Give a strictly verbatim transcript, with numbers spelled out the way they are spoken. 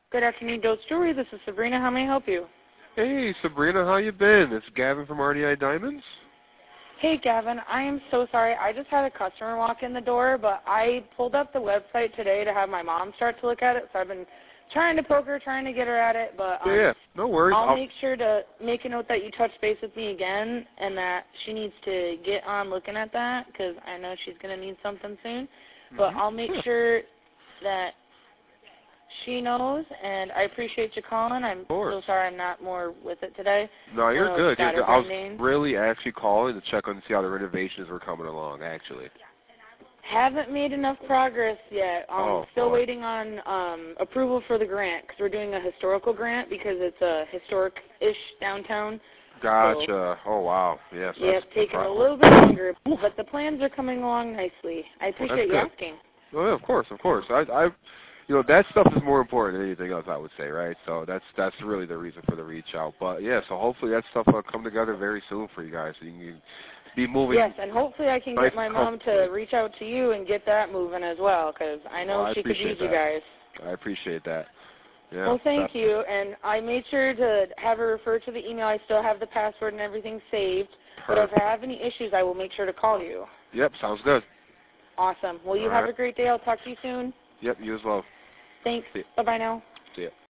Good afternoon, Dose Jewelry. This is Sabrina. How may I help you? Hey, Sabrina, how you been? It's Gavin from R D I Diamonds. Hey, Gavin. I am so sorry. I just had a customer walk in the door, but I pulled up the website today to have my mom start to look at it, so I've been trying to poke her, trying to get her at it, but um, yeah, yeah, no worries. I'll, I'll make sure to make a note that you touch base with me again and that she needs to get on looking at that because I know she's going to need something soon. But mm-hmm. I'll make yeah. sure that she knows, and I appreciate you calling. I'm so sorry I'm not more with it today. No, you're One good. You're good. I was name. really actually calling to check on to see how the renovations were coming along, actually. Haven't made enough progress yet. I'm oh, still boy. waiting on um, approval for the grant because we're doing a historical grant because it's a historic-ish downtown. Gotcha. So, oh, wow. Yes. Yep, That's taking a little bit longer, but the plans are coming along nicely. I appreciate well, you asking. Oh, yeah, of course, of course. I, I, you know, that stuff is more important than anything else, I would say, right? So that's that's really the reason for the reach out. But yeah, so hopefully that stuff will come together very soon for you guys, so you can be moving. Yes, and hopefully I can nice get my mom to reach out to you and get that moving as well, because I know well, I she could use that. you guys. I appreciate that. Yeah, well, thank definitely. you, and I made sure to have her refer to the email. I still have the password and everything saved, Perfect. but if I have any issues, I will make sure to call you. Yep, sounds good. Awesome. Well, you All have right. a great day. I'll talk to you soon. Yep, you as well. Thanks. Bye-bye now.